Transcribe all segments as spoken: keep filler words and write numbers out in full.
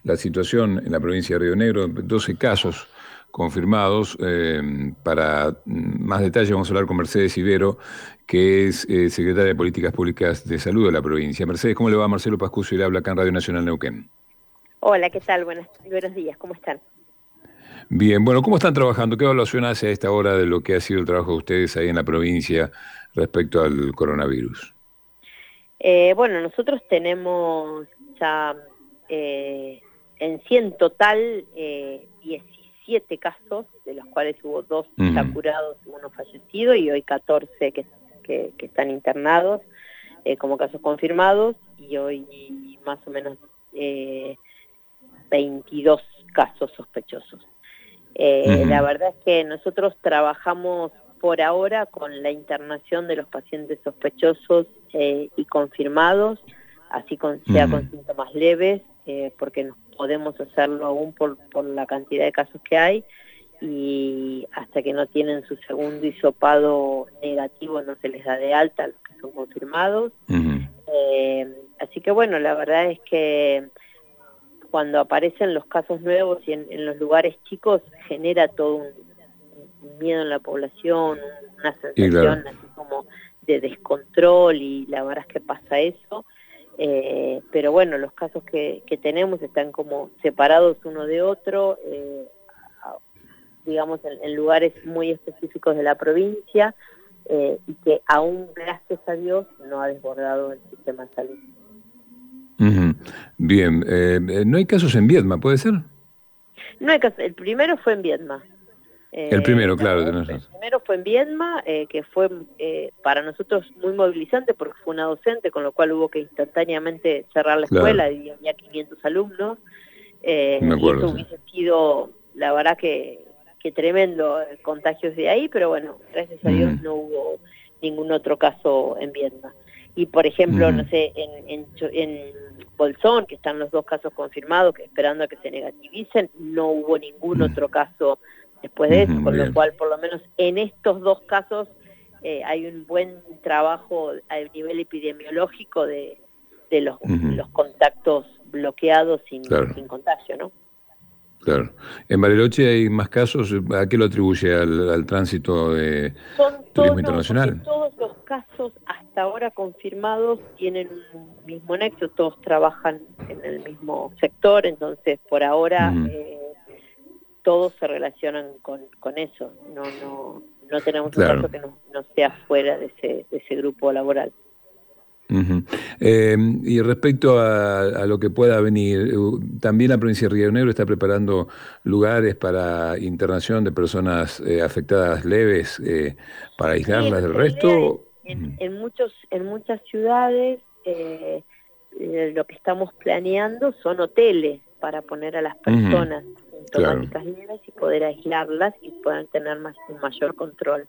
la situación en la provincia de Río Negro, doce casos confirmados. Eh, para más detalles vamos a hablar con Mercedes Ibero, que es eh, secretaria de Políticas Públicas de Salud de la provincia. Mercedes, ¿cómo le va? Marcelo Pascucio y le habla acá en Radio Nacional Neuquén. Hola, ¿qué tal? Buenas, buenos días, ¿cómo están? Bien, bueno, ¿cómo están trabajando? ¿Qué evaluación hace a esta hora de lo que ha sido el trabajo de ustedes ahí en la provincia respecto al coronavirus? Eh, bueno, nosotros tenemos ya eh, en sí en total eh, diecisiete casos, de los cuales hubo dos Uh-huh. ya curados y uno fallecido, y hoy catorce que, que, que están internados eh, como casos confirmados, y hoy más o menos eh, veintidós casos sospechosos. Eh, Uh-huh. La verdad es que nosotros trabajamos por ahora con la internación de los pacientes sospechosos eh, y confirmados, así con, sea Uh-huh. con síntomas leves, eh, porque no podemos hacerlo aún por, por la cantidad de casos que hay, y hasta que no tienen su segundo hisopado negativo no se les da de alta a los que son confirmados. Uh-huh. Eh, así que bueno, la verdad es que cuando aparecen los casos nuevos y en, en los lugares chicos genera todo un, un miedo en la población, una Y claro. sensación así como de descontrol, y la verdad es que pasa eso. Eh, pero bueno, los casos que, que tenemos están como separados uno de otro, eh, digamos en, en lugares muy específicos de la provincia, eh, y que aún, gracias a Dios, no ha desbordado el sistema de salud. Uh-huh. Bien, eh, no hay casos en Viedma, ¿puede ser? No hay caso, el primero fue en Viedma. El Eh, primero, la claro, verdad, tenés el razón. primero fue en Viedma, eh, que fue eh, para nosotros muy movilizante porque fue una docente, con lo cual hubo que instantáneamente cerrar la Claro, escuela y había quinientos alumnos, eh, me y acuerdo, eso sí. hubiese sido, la verdad que, que tremendo, eh, contagios de ahí, pero bueno, gracias a Dios Uh-huh. no hubo ningún otro caso en Viedma. Y por ejemplo, Uh-huh. no sé, en, en, en Bolsón, que están los dos casos confirmados, que esperando a que se negativicen, no hubo ningún Uh-huh. otro caso después de eso, Uh-huh. con lo Bien. cual por lo menos en estos dos casos eh, hay un buen trabajo a nivel epidemiológico de, de los, Uh-huh. los contactos bloqueados sin, Claro, sin contagio, ¿no? claro. En Bariloche hay más casos. ¿A qué lo atribuye? ¿Al, al tránsito de Son turismo todos, no, porque internacional? todos los casos hasta ahora confirmados tienen un mismo nexo, todos trabajan en el mismo sector, entonces por ahora Uh-huh. eh, todos se relacionan con, con eso, no, no, no tenemos un Claro. caso que no, no sea fuera de ese, de ese grupo laboral. Uh-huh. Eh, y respecto a, a lo que pueda venir, eh, también la provincia de Río Negro está preparando lugares para internación de personas eh, afectadas leves, eh, para Sí, aislarlas del nuestra idea es, resto. en, en, muchos, en muchas ciudades, eh, eh, lo que estamos planeando son hoteles para poner a las Uh-huh. personas Claro. sintomáticas leves y poder aislarlas y poder tener más, un mayor control.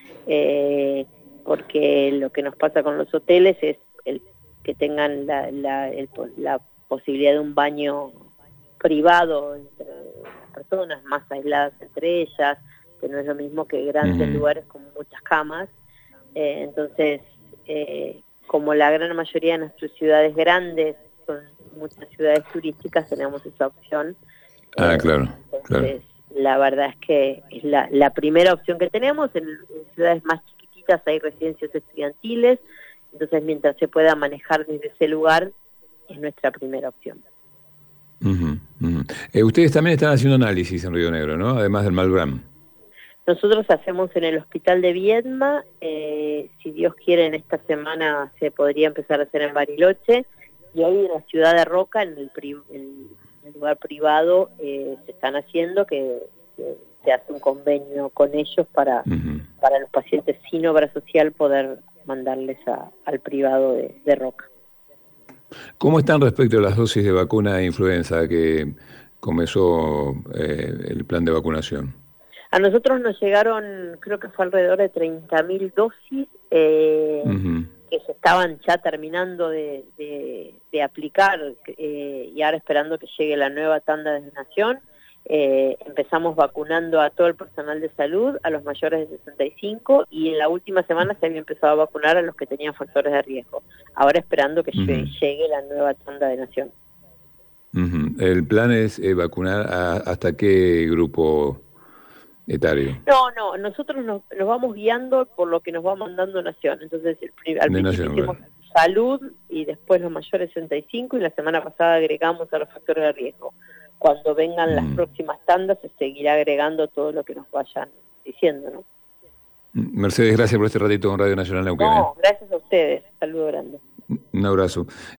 Eh, porque lo que nos pasa con los hoteles es el que tengan la, la, el, la posibilidad de un baño privado entre las personas, más aisladas entre ellas, que no es lo mismo que grandes Uh-huh. lugares con muchas camas. Eh, entonces, eh, como la gran mayoría de nuestras ciudades grandes son muchas ciudades turísticas, tenemos esa opción. Ah, Eh, claro, claro. entonces, la verdad es que es la, la primera opción que tenemos. En, en ciudades más chiquititas hay residencias estudiantiles, entonces mientras se pueda manejar desde ese lugar, es nuestra primera opción. Uh-huh. Uh-huh. Eh, ustedes también están haciendo análisis en Río Negro, ¿no? Además del Malgram. Nosotros hacemos en el hospital de Viedma, eh, si Dios quiere en esta semana se podría empezar a hacer en Bariloche, y hoy en la ciudad de Roca, en el, pri en el lugar privado, eh, se están haciendo, que, que se hace un convenio con ellos para, Uh-huh. para los pacientes sin obra social poder mandarles a, al privado de, de Roca. ¿Cómo están respecto a las dosis de vacuna de influenza que comenzó eh, el plan de vacunación? A nosotros nos llegaron, creo que fue alrededor de treinta mil dosis, eh, Uh-huh. que se estaban ya terminando de, de, de aplicar, eh, y ahora esperando que llegue la nueva tanda de nación. Eh, empezamos vacunando a todo el personal de salud, a los mayores de sesenta y cinco, y en la última semana se había empezado a vacunar a los que tenían factores de riesgo. Ahora esperando que Uh-huh. llegue la nueva tanda de nación. Uh-huh. ¿El plan es eh, vacunar a, hasta qué grupo etario? No, no, nosotros nos, nos vamos guiando por lo que nos va mandando Nación. Entonces, el, pri- al De principio Nación, hicimos claro. salud y después los mayores sesenta y cinco y la semana pasada agregamos a los factores de riesgo. Cuando vengan las Uh-huh. próximas tandas se seguirá agregando todo lo que nos vayan diciendo, ¿no? Mercedes, gracias por este ratito con Radio Nacional Neuquén. ¿eh? No, gracias a ustedes. Saludo grande. Un abrazo.